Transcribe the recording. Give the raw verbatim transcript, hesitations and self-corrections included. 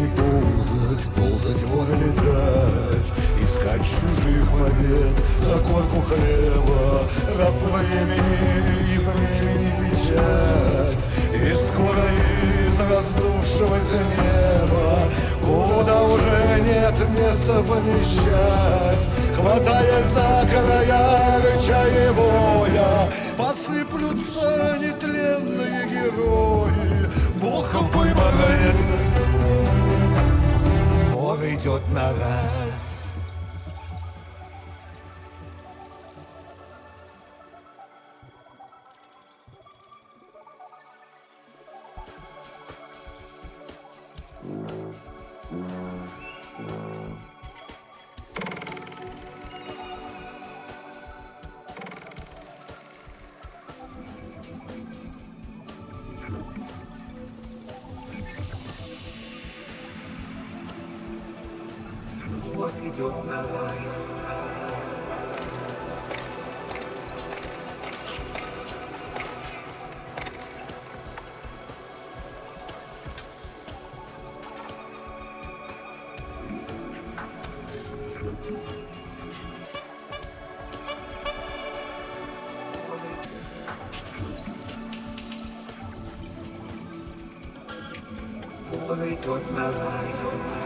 тени ползать, ползать вон летать, искать чужих побед за корку хлеба, раб времени и времени печать. И скоро из раздувшегося неба, куда уже нет места помещать, хватаясь за края рыча и воя, посыплются нетленные герои. Бог выбирает, вор идет на раз. Вот идет на рай. Он идет на рай.